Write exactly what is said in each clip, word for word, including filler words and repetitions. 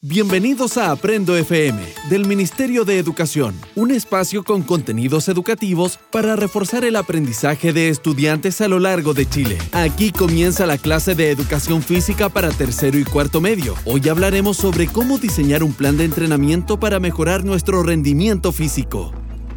Bienvenidos a Aprendo F M, del Ministerio de Educación, un espacio con contenidos educativos para reforzar el aprendizaje de estudiantes a lo largo de Chile. Aquí comienza la clase de Educación Física para tercero y cuarto medio. Hoy hablaremos sobre cómo diseñar un plan de entrenamiento para mejorar nuestro rendimiento físico.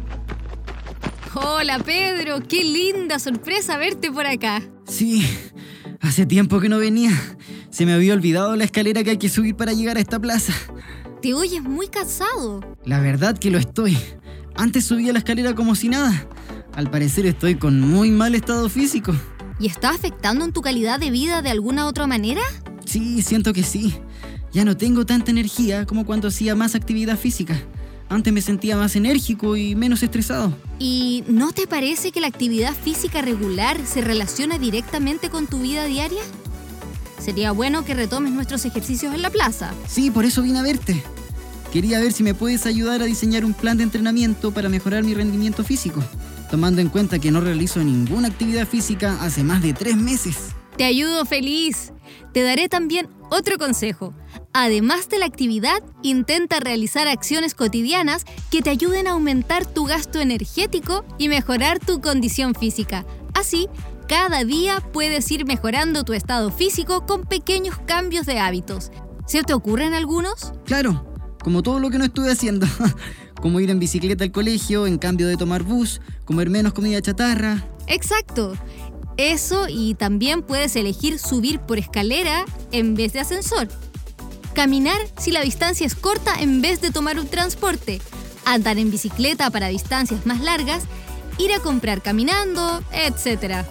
Hola Pedro, qué linda sorpresa verte por acá. Sí, hace tiempo que no venía. Se me había olvidado la escalera que hay que subir para llegar a esta plaza. Te oyes muy cansado. La verdad que lo estoy. Antes subía la escalera como si nada. Al parecer estoy con muy mal estado físico. ¿Y está afectando en tu calidad de vida de alguna otra manera? Sí, siento que sí. Ya no tengo tanta energía como cuando hacía más actividad física. Antes me sentía más enérgico y menos estresado. ¿Y no te parece que la actividad física regular se relaciona directamente con tu vida diaria? Sería bueno que retomes nuestros ejercicios en la plaza. Sí, por eso vine a verte. Quería ver si me puedes ayudar a diseñar un plan de entrenamiento para mejorar mi rendimiento físico, tomando en cuenta que no realizo ninguna actividad física hace más de tres meses. Te ayudo feliz. Te daré también otro consejo. Además de la actividad, intenta realizar acciones cotidianas que te ayuden a aumentar tu gasto energético y mejorar tu condición física. Así, cada día puedes ir mejorando tu estado físico con pequeños cambios de hábitos. ¿Se te ocurren algunos? Claro, como todo lo que no estuve haciendo. Como ir en bicicleta al colegio en cambio de tomar bus, comer menos comida chatarra. Exacto. Eso, y también puedes elegir subir por escalera en vez de ascensor. Caminar si la distancia es corta en vez de tomar un transporte. Andar en bicicleta para distancias más largas. Ir a comprar caminando, etcétera.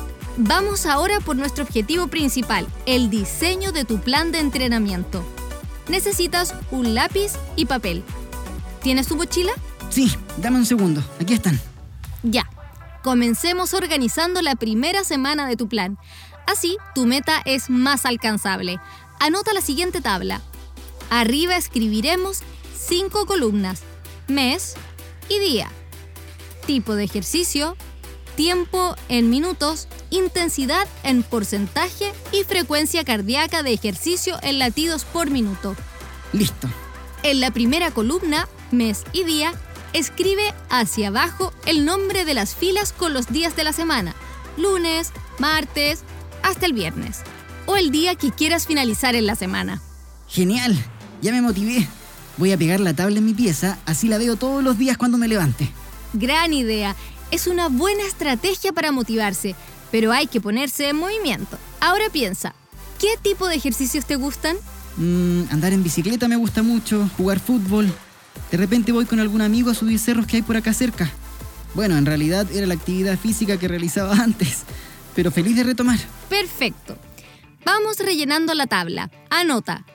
Vamos ahora por nuestro objetivo principal, el diseño de tu plan de entrenamiento. Necesitas un lápiz y papel. ¿Tienes tu mochila? Sí, dame un segundo. Aquí están. Ya. Comencemos organizando la primera semana de tu plan. Así, tu meta es más alcanzable. Anota la siguiente tabla. Arriba escribiremos cinco columnas: mes y día, tipo de ejercicio, tiempo en minutos, intensidad en porcentaje y frecuencia cardíaca de ejercicio en latidos por minuto. Listo. En la primera columna, mes y día, escribe hacia abajo el nombre de las filas con los días de la semana: lunes, martes, hasta el viernes, o el día que quieras finalizar en la semana. Genial, ya me motivé. Voy a pegar la tabla en mi pieza, así la veo todos los días cuando me levante. Gran idea. Es una buena estrategia para motivarse, pero hay que ponerse en movimiento. Ahora piensa, ¿qué tipo de ejercicios te gustan? Mm, andar en bicicleta me gusta mucho, jugar fútbol. De repente voy con algún amigo a subir cerros que hay por acá cerca. Bueno, en realidad era la actividad física que realizaba antes, pero feliz de retomar. Perfecto. Vamos rellenando la tabla. Anota.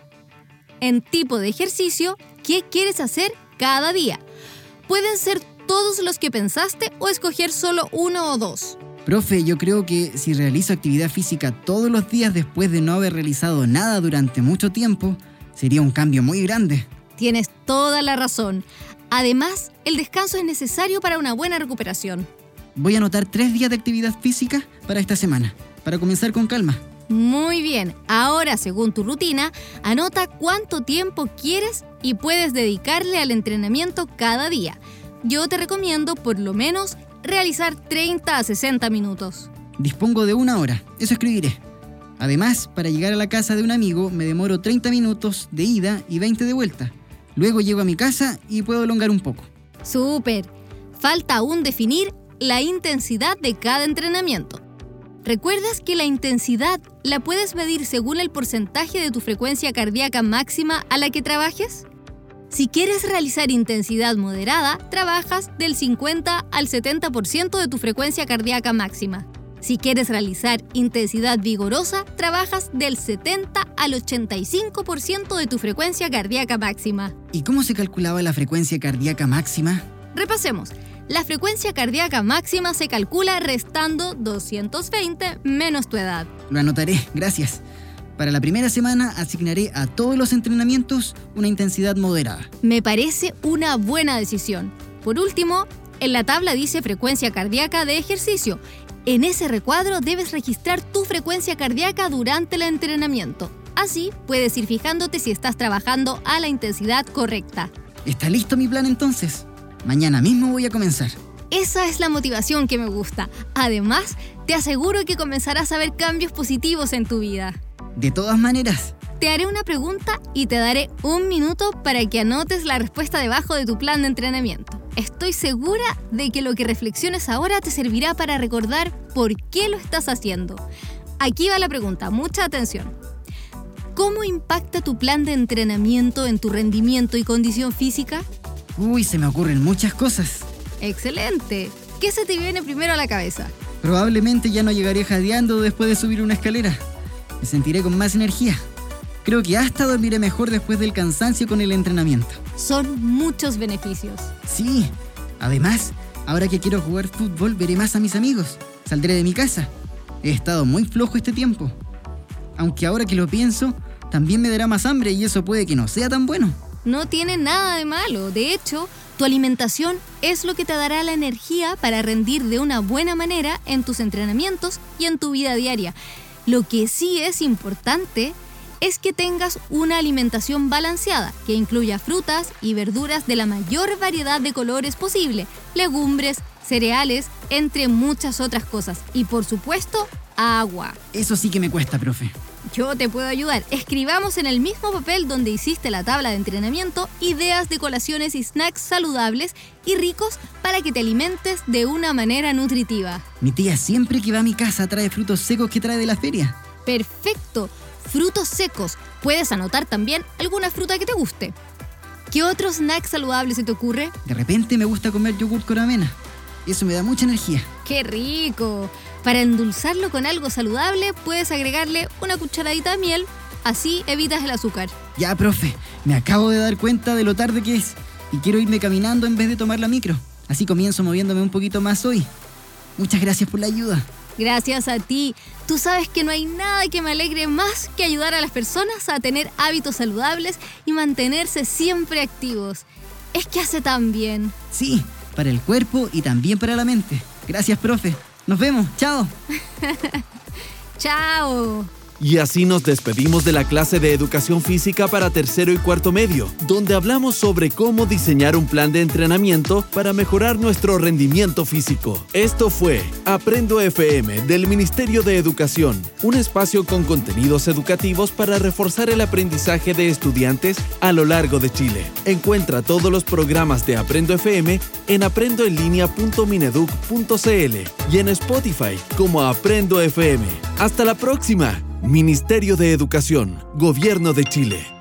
En tipo de ejercicio, ¿qué quieres hacer cada día? Pueden ser todos los que pensaste o escoger solo uno o dos. Profe, yo creo que si realizo actividad física todos los días después de no haber realizado nada durante mucho tiempo, sería un cambio muy grande. Tienes toda la razón. Además, el descanso es necesario para una buena recuperación. Voy a anotar tres días de actividad física para esta semana, para comenzar con calma. Muy bien. Ahora, según tu rutina, anota cuánto tiempo quieres y puedes dedicarle al entrenamiento cada día. Yo te recomiendo por lo menos realizar treinta a sesenta minutos. Dispongo de una hora, eso escribiré. Además, para llegar a la casa de un amigo me demoro treinta minutos de ida y veinte de vuelta. Luego llego a mi casa y puedo elongar un poco. ¡Súper! Falta aún definir la intensidad de cada entrenamiento. ¿Recuerdas que la intensidad la puedes medir según el porcentaje de tu frecuencia cardíaca máxima a la que trabajes? Si quieres realizar intensidad moderada, trabajas del cincuenta al setenta por ciento de tu frecuencia cardíaca máxima. Si quieres realizar intensidad vigorosa, trabajas del setenta al ochenta y cinco por ciento de tu frecuencia cardíaca máxima. ¿Y cómo se calculaba la frecuencia cardíaca máxima? Repasemos. La frecuencia cardíaca máxima se calcula restando doscientos veinte menos tu edad. Lo anotaré, gracias. Para la primera semana asignaré a todos los entrenamientos una intensidad moderada. Me parece una buena decisión. Por último, en la tabla dice frecuencia cardíaca de ejercicio. En ese recuadro debes registrar tu frecuencia cardíaca durante el entrenamiento. Así puedes ir fijándote si estás trabajando a la intensidad correcta. ¿Está listo mi plan entonces? Mañana mismo voy a comenzar. Esa es la motivación que me gusta. Además, te aseguro que comenzarás a ver cambios positivos en tu vida. De todas maneras. Te haré una pregunta y te daré un minuto para que anotes la respuesta debajo de tu plan de entrenamiento. Estoy segura de que lo que reflexiones ahora te servirá para recordar por qué lo estás haciendo. Aquí va la pregunta, mucha atención. ¿Cómo impacta tu plan de entrenamiento en tu rendimiento y condición física? Uy, se me ocurren muchas cosas. ¡Excelente! ¿Qué se te viene primero a la cabeza? Probablemente ya no llegaré jadeando después de subir una escalera. Me sentiré con más energía. Creo que hasta dormiré mejor después del cansancio con el entrenamiento. Son muchos beneficios. Sí. Además, ahora que quiero jugar fútbol, veré más a mis amigos. Saldré de mi casa. He estado muy flojo este tiempo. Aunque ahora que lo pienso, también me dará más hambre y eso puede que no sea tan bueno. No tiene nada de malo. De hecho, tu alimentación es lo que te dará la energía para rendir de una buena manera en tus entrenamientos y en tu vida diaria. Lo que sí es importante es que tengas una alimentación balanceada, que incluya frutas y verduras de la mayor variedad de colores posible, legumbres, cereales, entre muchas otras cosas. Y por supuesto, agua. Eso sí que me cuesta, profe. Yo te puedo ayudar. Escribamos en el mismo papel donde hiciste la tabla de entrenamiento ideas de colaciones y snacks saludables y ricos para que te alimentes de una manera nutritiva. Mi tía siempre que va a mi casa trae frutos secos que trae de la feria. Perfecto. Frutos secos. Puedes anotar también alguna fruta que te guste. ¿Qué otro snack saludable se te ocurre? De repente me gusta comer yogur con avena. Eso me da mucha energía. ¡Qué rico! Para endulzarlo con algo saludable, puedes agregarle una cucharadita de miel. Así evitas el azúcar. Ya, profe. Me acabo de dar cuenta de lo tarde que es. Y quiero irme caminando en vez de tomar la micro. Así comienzo moviéndome un poquito más hoy. Muchas gracias por la ayuda. Gracias a ti. Tú sabes que no hay nada que me alegre más que ayudar a las personas a tener hábitos saludables y mantenerse siempre activos. Es que hace tan bien. Sí, para el cuerpo y también para la mente. Gracias, profe. Nos vemos. Chao. Chao. Y así nos despedimos de la clase de educación física para tercero y cuarto medio, donde hablamos sobre cómo diseñar un plan de entrenamiento para mejorar nuestro rendimiento físico. Esto fue Aprendo F M del Ministerio de Educación, un espacio con contenidos educativos para reforzar el aprendizaje de estudiantes a lo largo de Chile. Encuentra todos los programas de Aprendo F M en aprendo en línea punto mineduc punto c l y en Spotify como Aprendo F M. ¡Hasta la próxima! Ministerio de Educación, Gobierno de Chile.